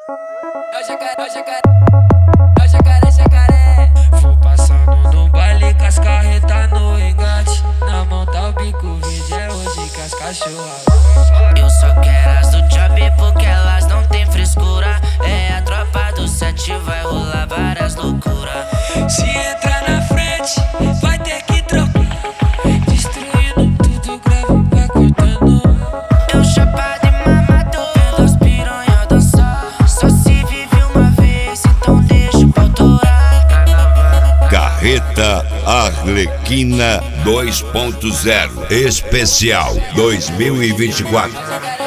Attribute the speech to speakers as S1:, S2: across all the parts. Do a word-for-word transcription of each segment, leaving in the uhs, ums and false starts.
S1: É o jacaré, é o jacaré, é o jacaré, jacaré.
S2: Vou passando no baile com as carretas no engate. Na mão tá o bico verde, é hoje que as cachorras.
S3: Eu só quero as do job porque elas não tem frescura. É a tropa do sete, vai rolar várias loucuras.
S2: Se entrar na frente, vai ter que trocar. Destruindo tudo, grave, vai cortando.
S3: Eu chapado e mamado, vendo as piranha dançar. Só se vive uma vez, então deixa pra autorar.
S4: Carreta Arlequina dois ponto zero Especial dois mil e vinte e quatro.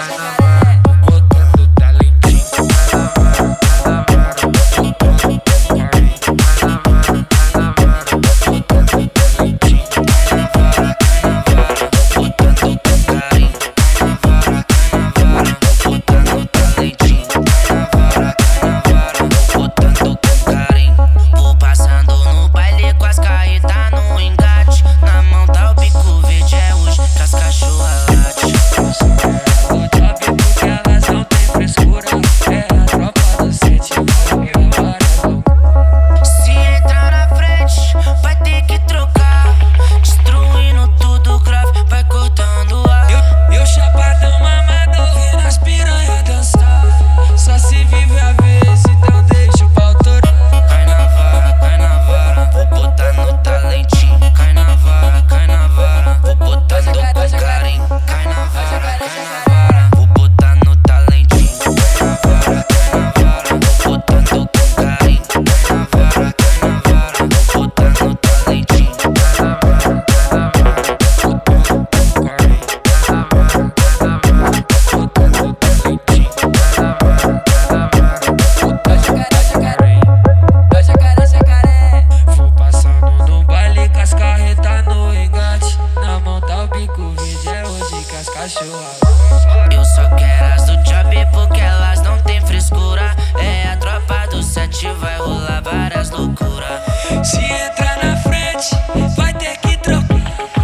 S3: Eu só quero as do job porque elas não tem frescura. É a tropa do sete, vai rolar várias loucuras.
S2: Se entrar na frente, vai ter que trocar.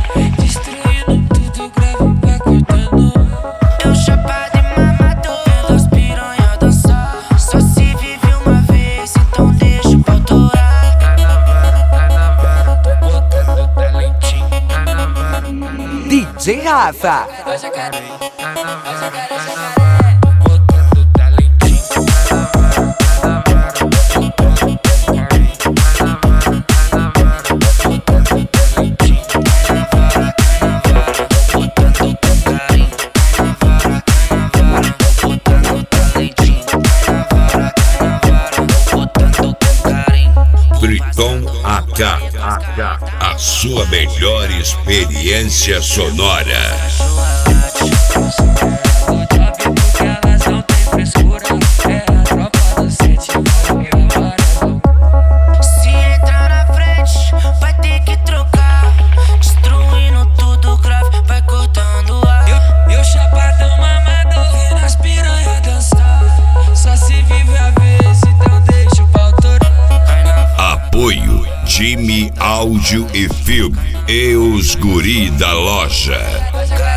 S2: Destruindo tudo, grave, vai cortando.
S3: Eu chapado e mamado, vendo as piranha dançar. Só se vive uma vez, então deixa pra autorar.
S2: Tá na vara, tá na vara, tô botando talentinho. Tá na vara,
S5: D J Rafa.
S1: É o jacaré,
S2: tá na vara,
S1: é o jacaré,
S2: tá na
S1: jacaré.
S2: vara, tô botando talentinho. Tá na vara, tá na vara, tô botando carinho. Tá na vara, tá na vara, tô botando talentinho.
S3: Tá na vara, tá na vara, botando carinho. Tá na vara, tá na vara, botando talentinho. Tá na vara, tá na vara, botando carinho.
S4: Triton A K, a sua melhor experiência sonora.
S3: Se entrar na frente, vai ter que trocar. Destruindo tudo, grave, vai cortando ar.
S2: Eu, eu chapadão mamado, vendo as piranha dançar. Só se vive a vez, então deixa pra autorar.
S4: Apoio Jimmy Áudio e Filme e os guri da loja.
S1: É o jacaré.